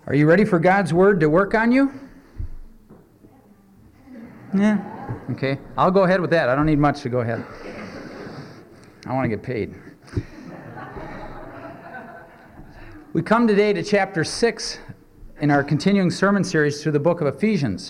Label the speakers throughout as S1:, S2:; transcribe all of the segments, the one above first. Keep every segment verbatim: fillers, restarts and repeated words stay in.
S1: Are you ready for God's Word to work on you? Yeah. Okay. I'll go ahead with that. I don't need much to go ahead. I want to get paid. We come today to chapter six in our continuing sermon series through the book of Ephesians.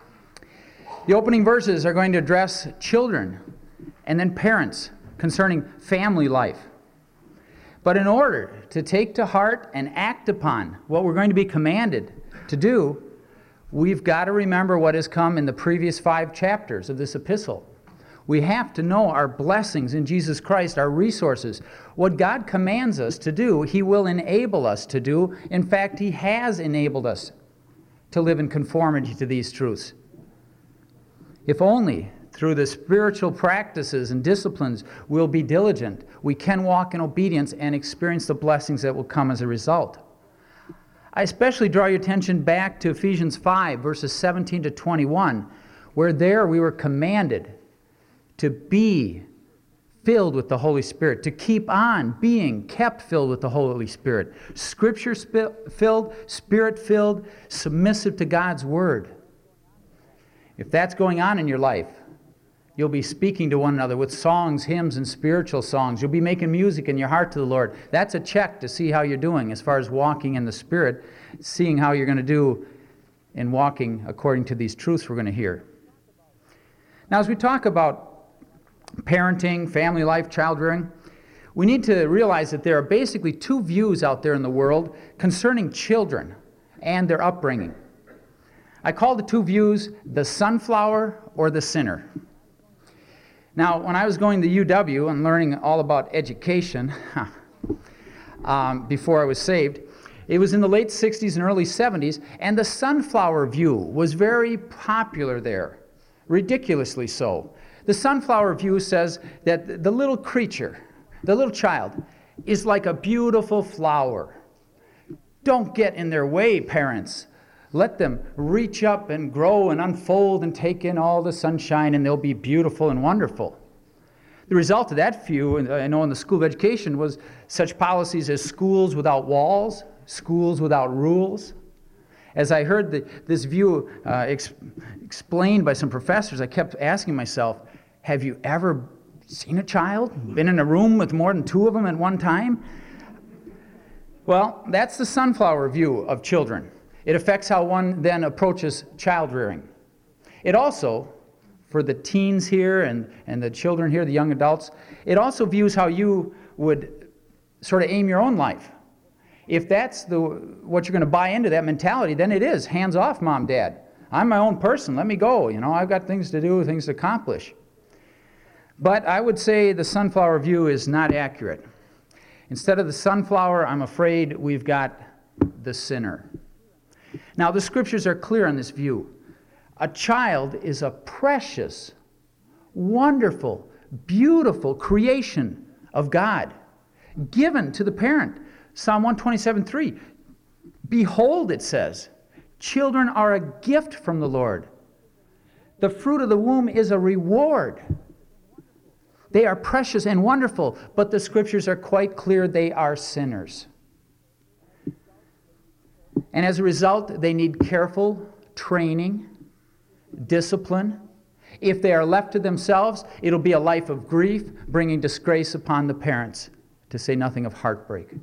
S1: The opening verses are going to address children and then parents concerning family life. But in order to take to heart and act upon what we're going to be commanded to do, we've got to remember what has come in the previous five chapters of this epistle. We have to know our blessings in Jesus Christ, our resources. What God commands us to do, He will enable us to do. In fact, He has enabled us to live in conformity to these truths. If only through the spiritual practices and disciplines we'll be diligent, we can walk in obedience and experience the blessings that will come as a result. I especially draw your attention back to Ephesians five, verses seventeen to twenty-one, where there we were commanded to be filled with the Holy Spirit, to keep on being kept filled with the Holy Spirit, Scripture-filled, Spirit-filled, submissive to God's Word. If that's going on in your life, you'll be speaking to one another with songs, hymns, and spiritual songs. You'll be making music in your heart to the Lord. That's a check to see how you're doing as far as walking in the Spirit, seeing how you're going to do in walking according to these truths we're going to hear. Now, as we talk about parenting, family life, child rearing, we need to realize that there are basically two views out there in the world concerning children and their upbringing. I call the two views the sunflower or the sinner. Now, when I was going to U W and learning all about education um, before I was saved, it was in the late sixties and early seventies, and the sunflower view was very popular there, ridiculously so. The sunflower view says that the little creature, the little child, is like a beautiful flower. Don't get in their way, parents. Let them reach up and grow and unfold and take in all the sunshine, and they'll be beautiful and wonderful. The result of that view, and I know in the School of Education, was such policies as schools without walls, schools without rules. As I heard the, this view uh, ex- explained by some professors, I kept asking myself, have you ever seen a child? Been in a room with more than two of them at one time? Well, that's the sunflower view of children. It affects how one then approaches child rearing. It also, for the teens here and, and the children here, the young adults, it also views how you would sort of aim your own life. If that's the what you're going to buy into, that mentality, then it is hands off, mom, dad. I'm my own person. Let me go. You know, I've got things to do, things to accomplish. But I would say the sunflower view is not accurate. Instead of the sunflower, I'm afraid we've got the sinner. Now, the Scriptures are clear on this view. A child is a precious, wonderful, beautiful creation of God, given to the parent. Psalm one twenty-seven three, behold, it says, children are a gift from the Lord. The fruit of the womb is a reward. They are precious and wonderful, but the Scriptures are quite clear they are sinners. And as a result, they need careful training, discipline. If they are left to themselves, it'll be a life of grief, bringing disgrace upon the parents, to say nothing of heartbreak.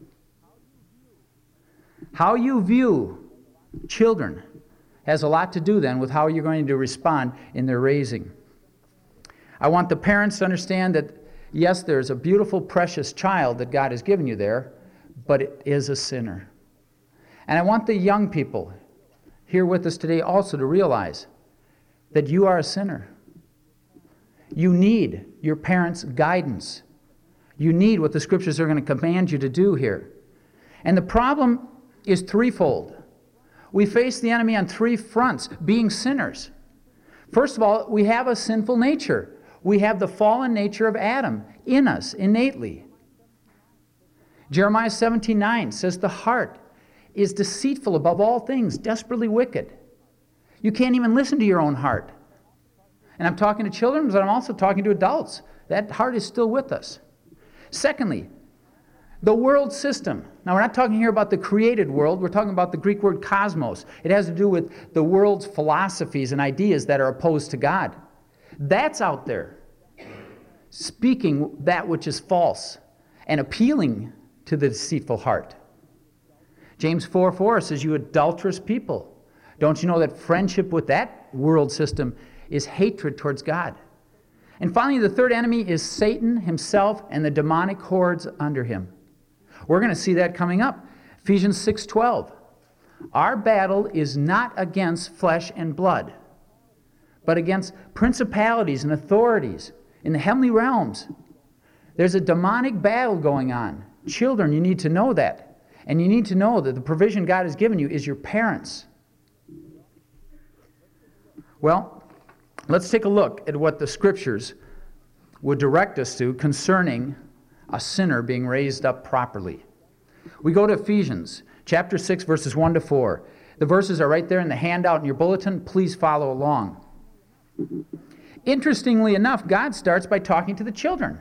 S1: How you view children has a lot to do then with how you're going to respond in their raising. I want the parents to understand that, yes, there's a beautiful, precious child that God has given you there, but it is a sinner. And I want the young people here with us today also to realize that you are a sinner. You need your parents' guidance. You need what the Scriptures are going to command you to do here. And the problem is threefold. We face the enemy on three fronts, being sinners. First of all, we have a sinful nature. We have the fallen nature of Adam in us innately. Jeremiah seventeen nine says the heart is deceitful above all things, desperately wicked. You can't even listen to your own heart. And I'm talking to children, but I'm also talking to adults. That heart is still with us. Secondly, the world system. Now, we're not talking here about the created world. We're talking about the Greek word cosmos. It has to do with the world's philosophies and ideas that are opposed to God. That's out there, speaking that which is false and appealing to the deceitful heart. James four four says, you adulterous people. Don't you know that friendship with that world system is hatred towards God? And finally, the third enemy is Satan himself and the demonic hordes under him. We're going to see that coming up. Ephesians six twelve. Our battle is not against flesh and blood, but against principalities and authorities in the heavenly realms. There's a demonic battle going on. Children, you need to know that. And you need to know that the provision God has given you is your parents. Well, let's take a look at what the Scriptures would direct us to concerning a sinner being raised up properly. We go to Ephesians chapter six, verses one to four. The verses are right there in the handout in your bulletin. Please follow along. Interestingly enough, God starts by talking to the children.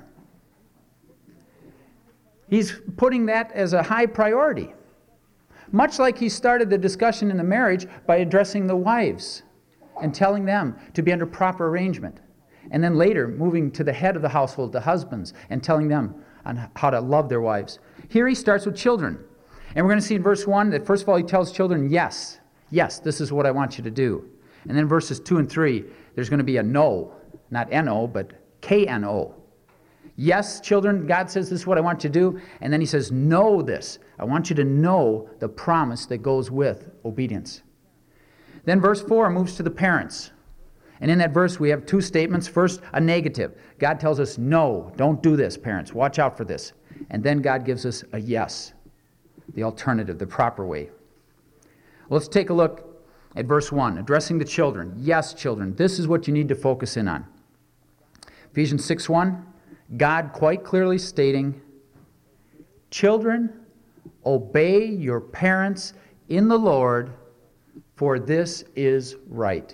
S1: He's putting that as a high priority. Much like he started the discussion in the marriage by addressing the wives and telling them to be under proper arrangement. And then later moving to the head of the household, the husbands, and telling them on how to love their wives. Here he starts with children. And we're going to see in verse one that first of all he tells children, yes, yes, this is what I want you to do. And then verses two and three, there's going to be a no, not N O, but K N O. Yes, children, God says this is what I want you to do. And then he says, know this. I want you to know the promise that goes with obedience. Then verse four moves to the parents. And in that verse we have two statements. First, a negative. God tells us, no, don't do this, parents. Watch out for this. And then God gives us a yes, the alternative, the proper way. Let's take a look at verse one, addressing the children. Yes, children, this is what you need to focus in on. Ephesians six one. God quite clearly stating, children, obey your parents in the Lord, for this is right.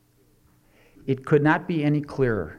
S1: It could not be any clearer.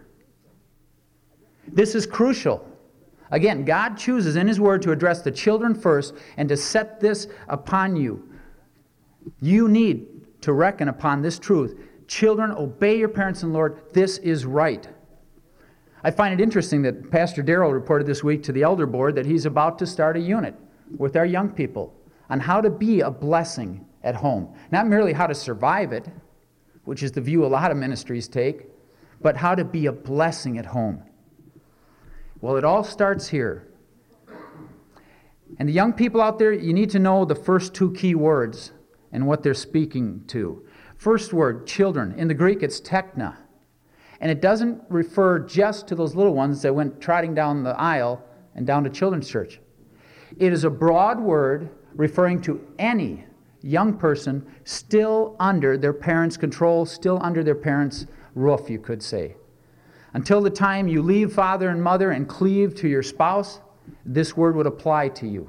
S1: This is crucial. Again, God chooses in his word to address the children first and to set this upon you. You need to reckon upon this truth. Children, obey your parents in the Lord. This is right. I find it interesting that Pastor Darrell reported this week to the elder board that he's about to start a unit with our young people on how to be a blessing at home. Not merely how to survive it, which is the view a lot of ministries take, but how to be a blessing at home. Well, it all starts here. And the young people out there, you need to know the first two key words and what they're speaking to. First word, children. In the Greek, it's tekna. And it doesn't refer just to those little ones that went trotting down the aisle and down to children's church. It is a broad word referring to any young person still under their parents' control, still under their parents' roof, you could say. Until the time you leave father and mother and cleave to your spouse, this word would apply to you.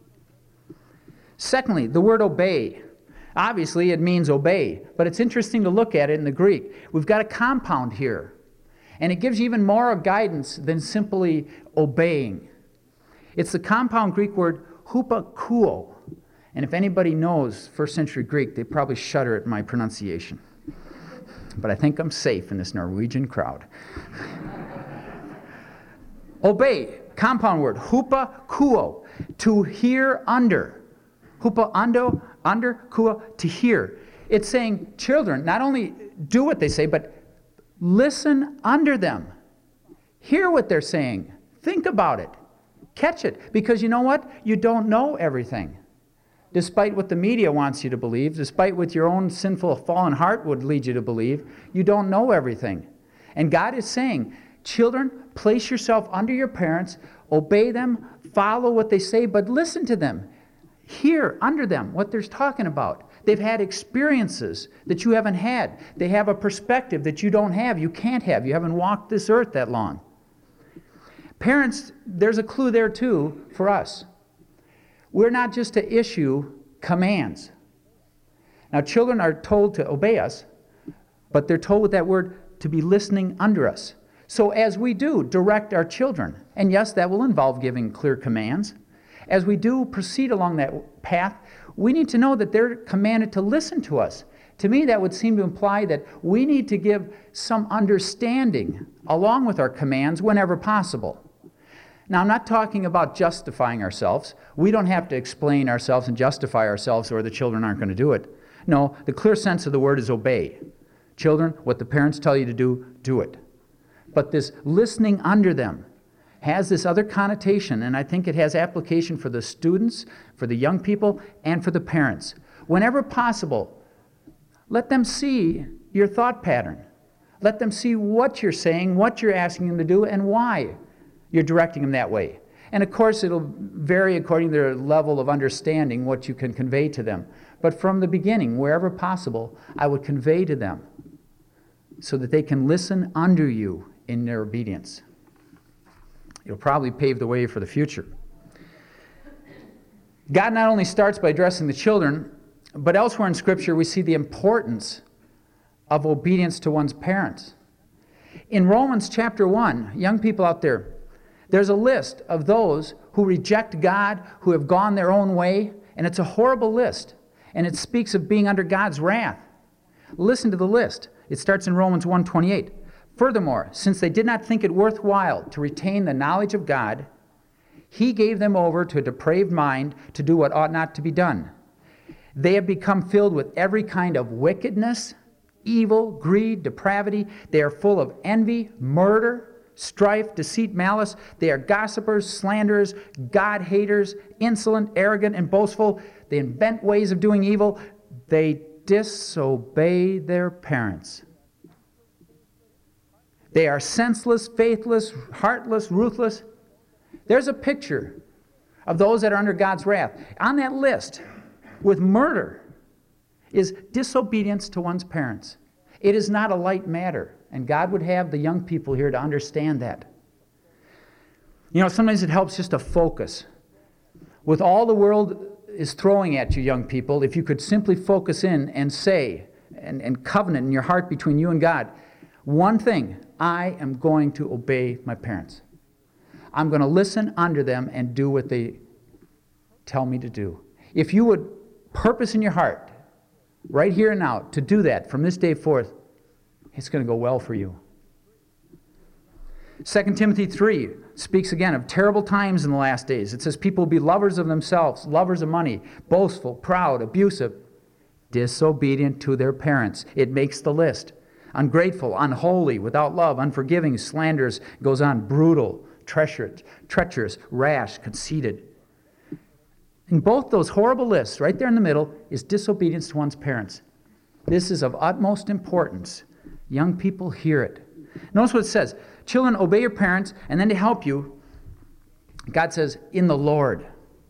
S1: Secondly, the word obey. Obviously, it means obey, but it's interesting to look at it in the Greek. We've got a compound here, and it gives you even more guidance than simply obeying. It's the compound Greek word hupakuo, and if anybody knows first century Greek, they probably shudder at my pronunciation. But I think I'm safe in this Norwegian crowd. Obey, compound word, hupakuo, to hear under. Hupa ando, under, kua, to hear. It's saying, children, not only do what they say, but listen under them. Hear what they're saying. Think about it. Catch it. Because you know what? You don't know everything. Despite what the media wants you to believe, despite what your own sinful, fallen heart would lead you to believe, you don't know everything. And God is saying, children, place yourself under your parents, obey them, follow what they say, but listen to them. Hear under them what they're talking about. They've had experiences that you haven't had. They have a perspective that you don't have, you can't have. You haven't walked this earth that long. Parents, there's a clue there too for us. We're not just to issue commands. Now, children are told to obey us, but they're told with that word to be listening under us. So as we do, direct our children. And yes, that will involve giving clear commands. as we do proceed along that path, we need to know that they're commanded to listen to us. To me, that would seem to imply that we need to give some understanding along with our commands whenever possible. Now, I'm not talking about justifying ourselves. We don't have to explain ourselves and justify ourselves, or the children aren't going to do it. No, the clear sense of the word is obey. Children, what the parents tell you to do, do it. But this listening under them has this other connotation, and I think it has application for the students, for the young people, and for the parents. Whenever possible, let them see your thought pattern. Let them see what you're saying, what you're asking them to do, and why you're directing them that way. And of course, it'll vary according to their level of understanding what you can convey to them. But from the beginning, wherever possible, I would convey to them so that they can listen under you in their obedience. It'll probably pave the way for the future. God not only starts by addressing the children, but elsewhere in Scripture we see the importance of obedience to one's parents. In Romans chapter one, young people out there, there's a list of those who reject God, who have gone their own way, and it's a horrible list, and it speaks of being under God's wrath. Listen to the list. It starts in Romans one twenty-eight. Furthermore, since they did not think it worthwhile to retain the knowledge of God, He gave them over to a depraved mind to do what ought not to be done. They have become filled with every kind of wickedness, evil, greed, depravity. They are full of envy, murder, strife, deceit, malice. They are gossipers, slanderers, God-haters, insolent, arrogant, and boastful. They invent ways of doing evil. They disobey their parents. They are senseless, faithless, heartless, ruthless. There's a picture of those that are under God's wrath. On that list, with murder, is disobedience to one's parents. It is not a light matter, and God would have the young people here to understand that. You know, sometimes it helps just to focus. With all the world is throwing at you, young people, if you could simply focus in and say, and, and covenant in your heart between you and God, one thing, I am going to obey my parents. I'm going to listen under them and do what they tell me to do. If you would purpose in your heart, right here and now, to do that from this day forth, it's going to go well for you. Second Timothy three speaks again of terrible times in the last days. It says people will be lovers of themselves, lovers of money, boastful, proud, abusive, disobedient to their parents. It makes the list. Ungrateful, unholy, without love, unforgiving, slanderous, goes on, brutal, treacherous, treacherous, rash, conceited. In both those horrible lists, right there in the middle, is disobedience to one's parents. This is of utmost importance. Young people hear it. Notice what it says. Children, obey your parents, and then to help you, God says, in the Lord.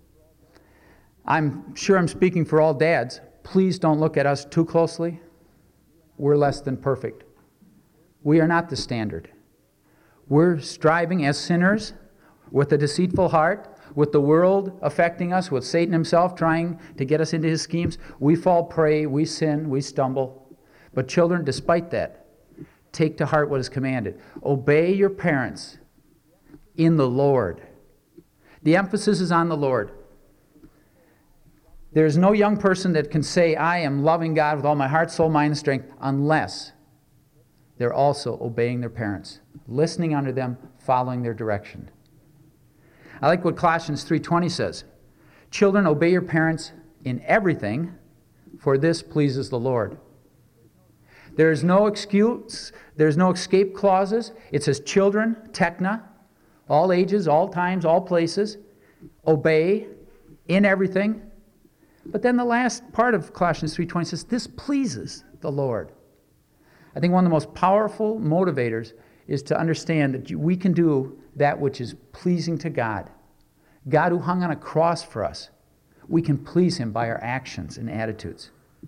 S1: I'm sure I'm speaking for all dads. Please don't look at us too closely. We're less than perfect. We are not the standard. We're striving as sinners with a deceitful heart, with the world affecting us, with Satan himself trying to get us into his schemes. We fall prey, we sin, we stumble. But children, despite that, take to heart what is commanded. Obey your parents in the Lord. The emphasis is on the Lord. There's no young person that can say, I am loving God with all my heart, soul, mind, and strength, unless they're also obeying their parents, listening unto them, following their direction. I like what Colossians three twenty says. Children, obey your parents in everything, for this pleases the Lord. There's no excuse, there's no escape clauses. It says children, tekna, all ages, all times, all places, obey in everything. But then the last part of Colossians three twenty says, this pleases the Lord. I think one of the most powerful motivators is to understand that we can do that which is pleasing to God. God who hung on a cross for us. We can please Him by our actions and attitudes.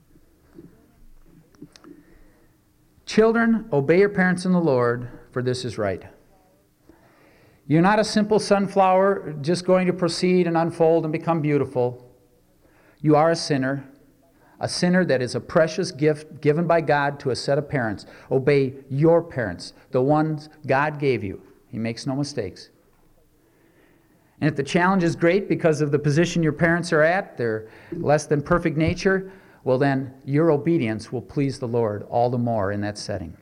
S1: Children, obey your parents in the Lord, for this is right. You're not a simple sunflower just going to proceed and unfold and become beautiful. You are a sinner, a sinner that is a precious gift given by God to a set of parents. Obey your parents, the ones God gave you. He makes no mistakes. And if the challenge is great because of the position your parents are at, their less than perfect nature, well then your obedience will please the Lord all the more in that setting.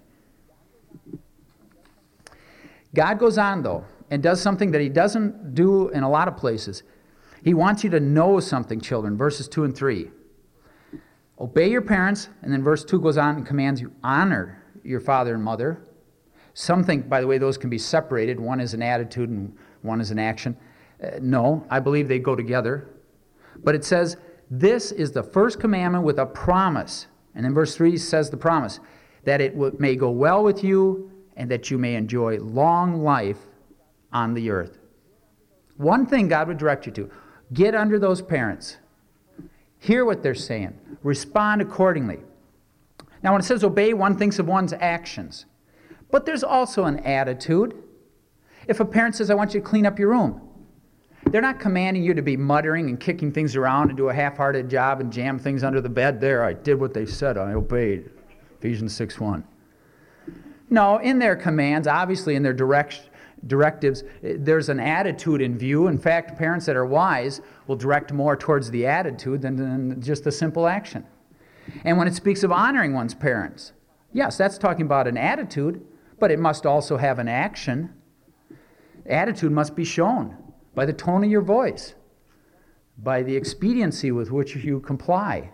S1: God goes on, though, and does something that he doesn't do in a lot of places. He wants you to know something, children, verses two and three. Obey your parents, and then verse two goes on and commands you, honor your father and mother. Some think, by the way, those can be separated. One is an attitude and one is an action. Uh, no, I believe they go together. But it says, this is the first commandment with a promise. And then verse three says the promise, that it w- may go well with you and that you may enjoy long life on the earth. One thing God would direct you to, get under those parents. Hear what they're saying. Respond accordingly. Now, when it says obey, one thinks of one's actions. But there's also an attitude. If a parent says, I want you to clean up your room, they're not commanding you to be muttering and kicking things around and do a half-hearted job and jam things under the bed. There, I did what they said. I obeyed. Ephesians six one. No, in their commands, obviously in their direct, directives, there's an attitude in view. In fact, parents that are wise will direct more towards the attitude than, than just the simple action. And when it speaks of honoring one's parents, yes, that's talking about an attitude, but it must also have an action. Attitude must be shown by the tone of your voice, by the expediency with which you comply.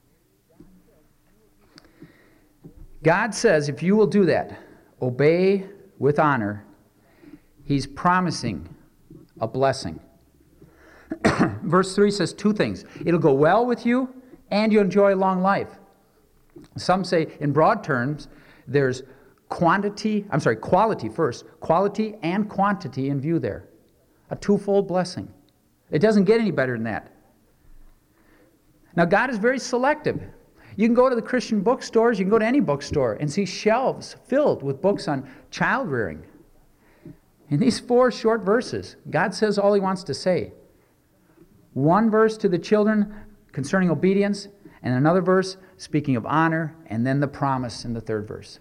S1: God says if you will do that, obey with honor, he's promising a blessing. Verse three says two things. It'll go well with you and you enjoy a long life. Some say, in broad terms, there's quantity, I'm sorry, quality first, quality and quantity in view there. A twofold blessing. It doesn't get any better than that. Now, God is very selective. You can go to the Christian bookstores, you can go to any bookstore and see shelves filled with books on child rearing. In these four short verses, God says all he wants to say. One verse to the children concerning obedience, and another verse speaking of honor, and then the promise in the third verse.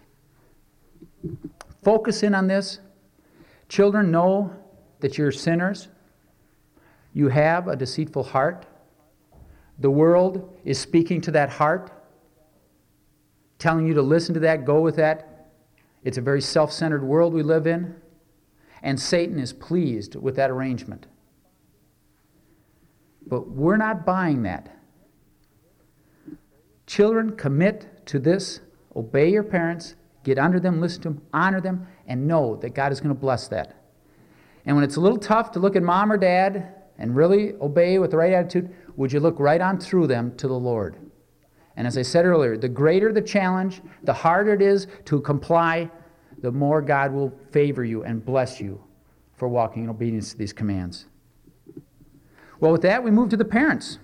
S1: Focus in on this. Children, know that you're sinners. You have a deceitful heart. The world is speaking to that heart, telling you to listen to that, go with that. It's a very self-centered world we live in, and Satan is pleased with that arrangement. But we're not buying that. Children, commit to this. Obey your parents. Get under them, listen to them, honor them, and know that God is going to bless that. And when it's a little tough to look at mom or dad and really obey with the right attitude, would you look right on through them to the Lord? And as I said earlier, the greater the challenge, the harder it is to comply, the more God will favor you and bless you for walking in obedience to these commands. Well, with that, we move to the parents.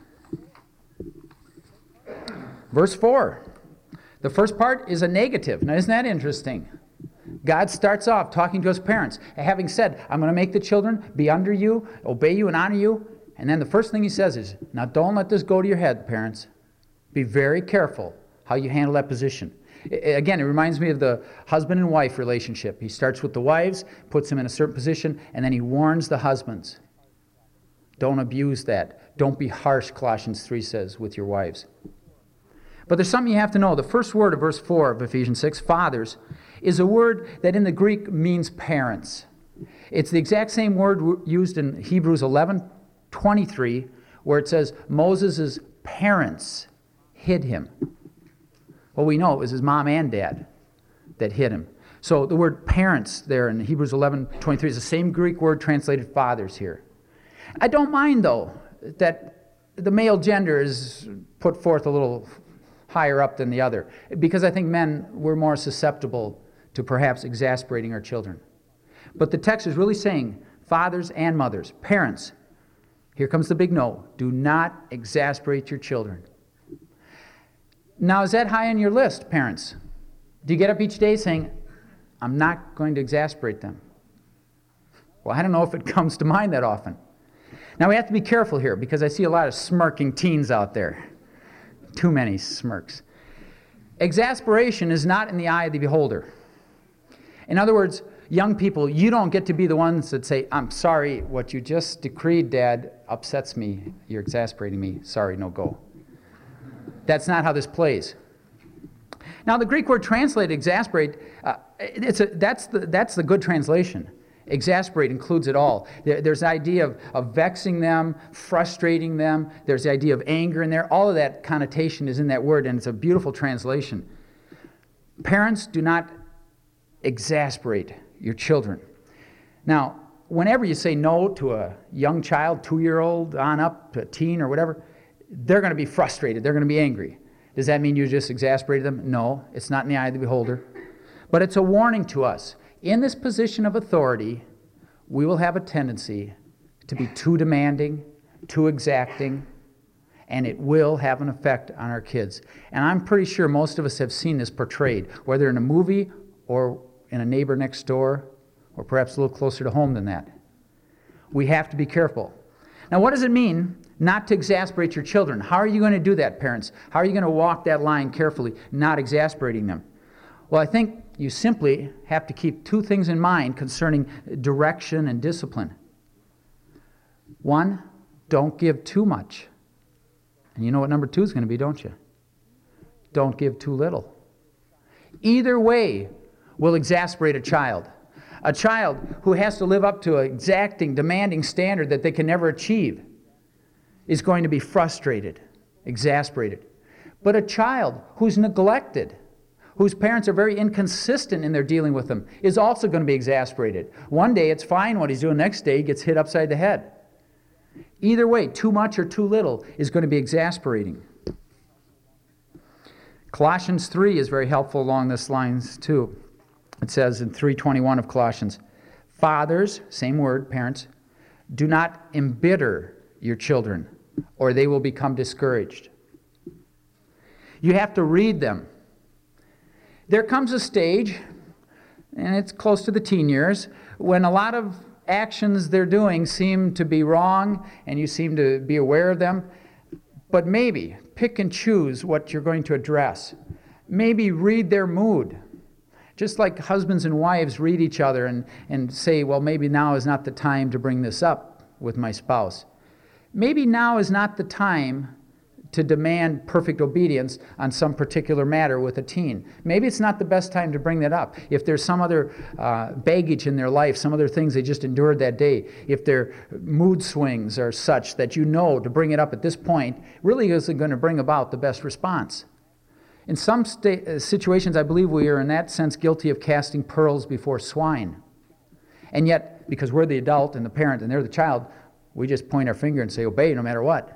S1: Verse four. The first part is a negative. Now, isn't that interesting? God starts off talking to his parents, having said, I'm going to make the children be under you, obey you, and honor you. And then the first thing he says is, now don't let this go to your head, parents. Be very careful how you handle that position. Again, it reminds me of the husband and wife relationship. He starts with the wives, puts them in a certain position, and then he warns the husbands. Don't abuse that. Don't be harsh, Colossians three says, with your wives. But there's something you have to know. The first word of verse four of Ephesians six, fathers, is a word that in the Greek means parents. It's the exact same word used in Hebrews eleven twenty-three, where it says Moses' parents hid him. Well, we know it was his mom and dad that hid him. So the word parents there in Hebrews eleven twenty-three is the same Greek word translated fathers here. I don't mind, though, that the male gender is put forth a little higher up than the other, because I think men were more susceptible to perhaps exasperating our children. But the text is really saying, fathers and mothers, parents, here comes the big no, do not exasperate your children. Now, is that high on your list, parents? Do you get up each day saying, I'm not going to exasperate them? Well, I don't know if it comes to mind that often. Now, we have to be careful here, because I see a lot of smirking teens out there. Too many smirks. Exasperation is not in the eye of the beholder. In other words, Young people, you don't get to be the ones that say, I'm sorry, what you just decreed, Dad, upsets me. You're exasperating me. Sorry, no go. That's not how this plays. Now, the Greek word translated, exasperate, uh, it's a, that's, the, that's the good translation. Exasperate includes it all. There, there's the idea of, of vexing them, frustrating them. There's the idea of anger in there. All of that connotation is in that word, and it's a beautiful translation. Parents, do not exasperate your children. Now, whenever you say no to a young child, two-year-old on up, a teen or whatever, they're going to be frustrated. They're going to be angry. Does that mean you just exasperated them? No, it's not in the eye of the beholder. But it's a warning to us. In this position of authority, we will have a tendency to be too demanding, too exacting, and it will have an effect on our kids. And I'm pretty sure most of us have seen this portrayed, whether in a movie or in a neighbor next door, or perhaps a little closer to home than that. We have to be careful. Now, what does it mean not to exasperate your children? How are you going to do that, parents? How are you going to walk that line carefully, not exasperating them? Well, I think you simply have to keep two things in mind concerning direction and discipline. One, don't give too much. And you know what number two is going to be, don't you? Don't give too little. Either way will exasperate a child. A child who has to live up to an exacting, demanding standard that they can never achieve is going to be frustrated, exasperated. But a child who's neglected, whose parents are very inconsistent in their dealing with them, is also going to be exasperated. One day it's fine what he's doing, next day he gets hit upside the head. Either way, too much or too little is going to be exasperating. Colossians three is very helpful along this lines too. It says in three twenty-one of Colossians, fathers, same word, parents, do not embitter your children, or they will become discouraged. You have to read them. There comes a stage, and it's close to the teen years, when a lot of actions they're doing seem to be wrong, and you seem to be aware of them. But maybe pick and choose what you're going to address. Maybe read their mood. Just like husbands and wives read each other and, and say, well, maybe now is not the time to bring this up with my spouse. Maybe now is not the time to demand perfect obedience on some particular matter with a teen. Maybe it's not the best time to bring that up. If there's some other uh, baggage in their life, some other things they just endured that day, if their mood swings are such that you know to bring it up at this point really isn't going to bring about the best response. In some sta- situations, I believe we are in that sense guilty of casting pearls before swine. And yet, because we're the adult and the parent and they're the child, we just point our finger and say, obey no matter what.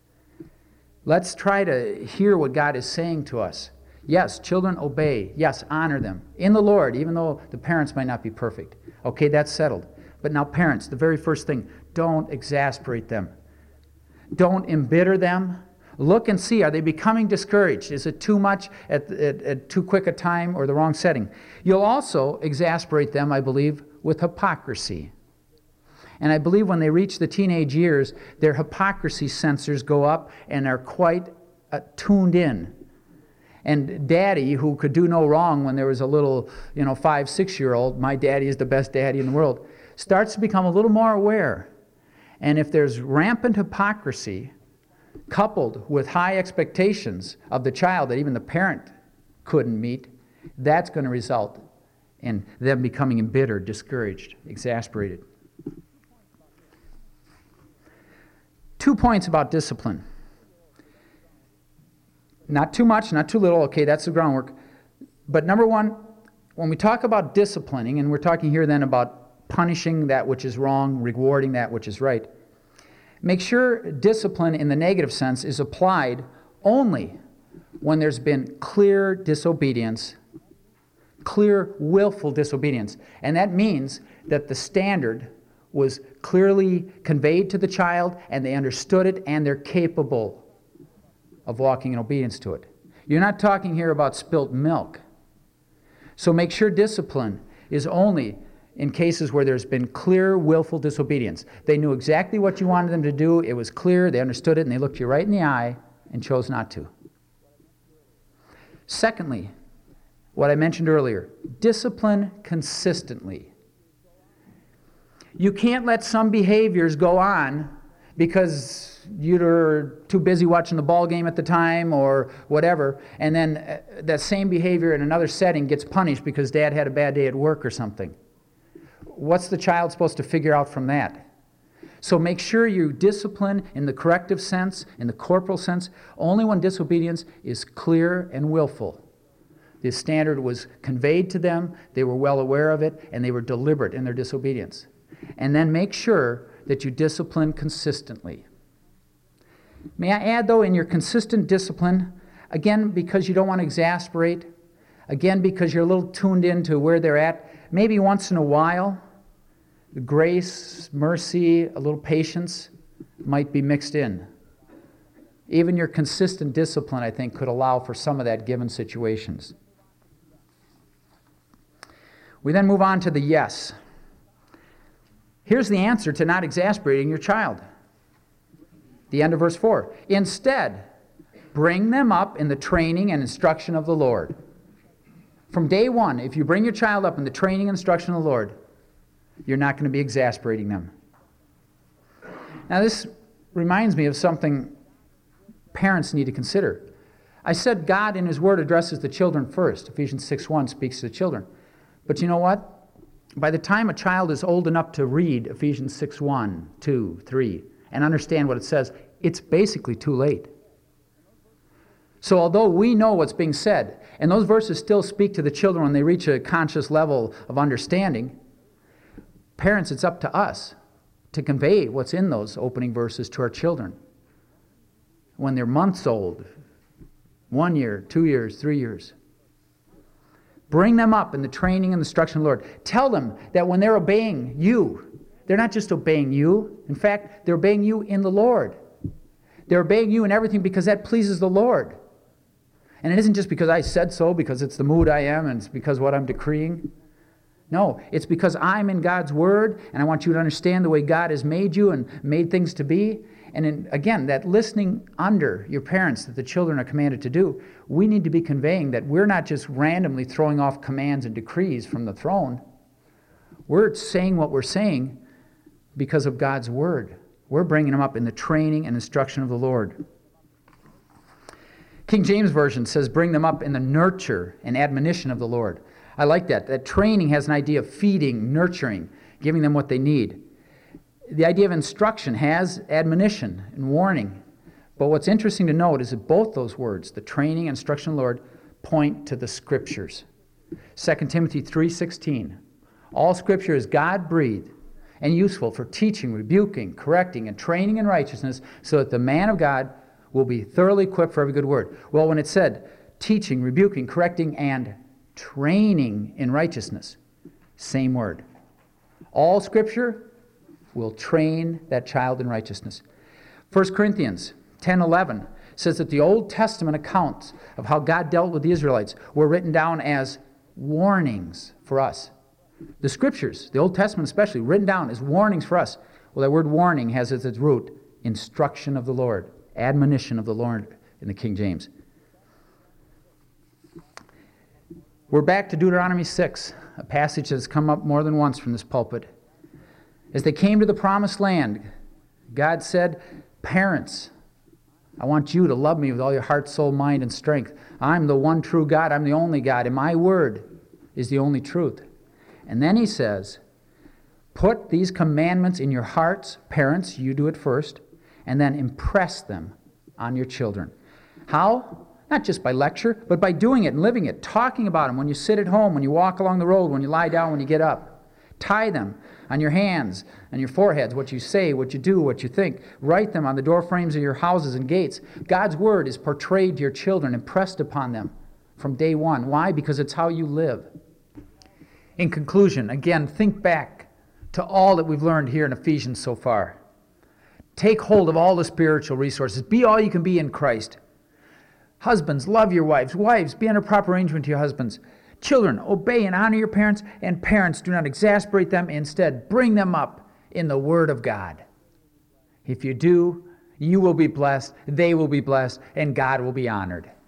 S1: Let's try to hear what God is saying to us. Yes, children, obey. Yes, honor them in the Lord, even though the parents might not be perfect. Okay, that's settled. But now parents, the very first thing, don't exasperate them. Don't embitter them. Look and see, are they becoming discouraged? Is it too much at, at, at too quick a time or the wrong setting? You'll also exasperate them, I believe, with hypocrisy. And I believe when they reach the teenage years, their hypocrisy sensors go up and are quite uh, tuned in. And daddy, who could do no wrong when there was a little, you know, five, six-year-old, my daddy is the best daddy in the world, starts to become a little more aware. And if there's rampant hypocrisy, coupled with high expectations of the child that even the parent couldn't meet, that's going to result in them becoming embittered, discouraged, exasperated. Two points about discipline. Not too much, not too little. Okay, that's the groundwork. But number one, when we talk about disciplining, and we're talking here then about punishing that which is wrong, rewarding that which is right, make sure discipline in the negative sense is applied only when there's been clear disobedience, clear willful disobedience. And that means that the standard was clearly conveyed to the child and they understood it and they're capable of walking in obedience to it. You're not talking here about spilt milk. So make sure discipline is only in cases where there's been clear willful disobedience. They knew exactly what you wanted them to do, it was clear, they understood it, and they looked you right in the eye and chose not to. Secondly, what I mentioned earlier, discipline consistently. You can't let some behaviors go on because you're too busy watching the ball game at the time or whatever, and then that same behavior in another setting gets punished because dad had a bad day at work or something. What's the child supposed to figure out from that? So make sure you discipline in the corrective sense, in the corporal sense, only when disobedience is clear and willful. The standard was conveyed to them, they were well aware of it, and they were deliberate in their disobedience. And then make sure that you discipline consistently. May I add, though, in your consistent discipline, again, because you don't want to exasperate, again, because you're a little tuned in to where they're at, maybe once in a while, grace, mercy, a little patience might be mixed in. Even your consistent discipline, I think, could allow for some of that given situations. We then move on to the yes. Here's the answer to not exasperating your child. The end of verse four. Instead, bring them up in the training and instruction of the Lord. From day one, if you bring your child up in the training and instruction of the Lord, you're not going to be exasperating them. Now, this reminds me of something parents need to consider. I said God in His Word addresses the children first. Ephesians six one speaks to the children. But you know what? By the time a child is old enough to read Ephesians six one, two, three, and understand what it says, it's basically too late. So although we know what's being said, and those verses still speak to the children when they reach a conscious level of understanding, parents, it's up to us to convey what's in those opening verses to our children. When they're months old, one year, two years, three years. Bring them up in the training and instruction of the Lord. Tell them that when they're obeying you, they're not just obeying you. In fact, they're obeying you in the Lord. They're obeying you in everything because that pleases the Lord. And it isn't just because I said so, because it's the mood I am, and it's because what I'm decreeing. No, it's because I'm in God's Word, and I want you to understand the way God has made you and made things to be. And in, again, that listening under your parents that the children are commanded to do, we need to be conveying that we're not just randomly throwing off commands and decrees from the throne. We're saying what we're saying because of God's Word. We're bringing them up in the training and instruction of the Lord. King James Version says, bring them up in the nurture and admonition of the Lord. I like that. That training has an idea of feeding, nurturing, giving them what they need. The idea of instruction has admonition and warning. But what's interesting to note is that both those words, the training and instruction of the Lord, point to the Scriptures. Second Timothy three sixteen. All Scripture is God-breathed and useful for teaching, rebuking, correcting, and training in righteousness, so that the man of God will be thoroughly equipped for every good word. Well, when it said teaching, rebuking, correcting, and training in righteousness, same word. All Scripture will train that child in righteousness. First Corinthians ten eleven says that the Old Testament accounts of how God dealt with the Israelites were written down as warnings for us. The Scriptures, the Old Testament especially, written down as warnings for us. Well, that word warning has as its root instruction of the Lord, admonition of the Lord in the King James. We're back to Deuteronomy six, a passage that's come up more than once from this pulpit. As they came to the promised land, God said, parents, I want you to love me with all your heart, soul, mind, and strength. I'm the one true God. I'm the only God, and my word is the only truth. And then he says, put these commandments in your hearts, parents, you do it first, and then impress them on your children. How? Not just by lecture, but by doing it and living it, talking about them when you sit at home, when you walk along the road, when you lie down, when you get up. Tie them on your hands and your foreheads, what you say, what you do, what you think. Write them on the door frames of your houses and gates. God's word is portrayed to your children, impressed upon them from day one. Why? Because it's how you live. In conclusion, again, think back to all that we've learned here in Ephesians so far. Take hold of all the spiritual resources. Be all you can be in Christ. Husbands, love your wives. Wives, be under proper arrangement to your husbands. Children, obey and honor your parents. And parents, do not exasperate them. Instead, bring them up in the Word of God. If you do, you will be blessed, they will be blessed, and God will be honored.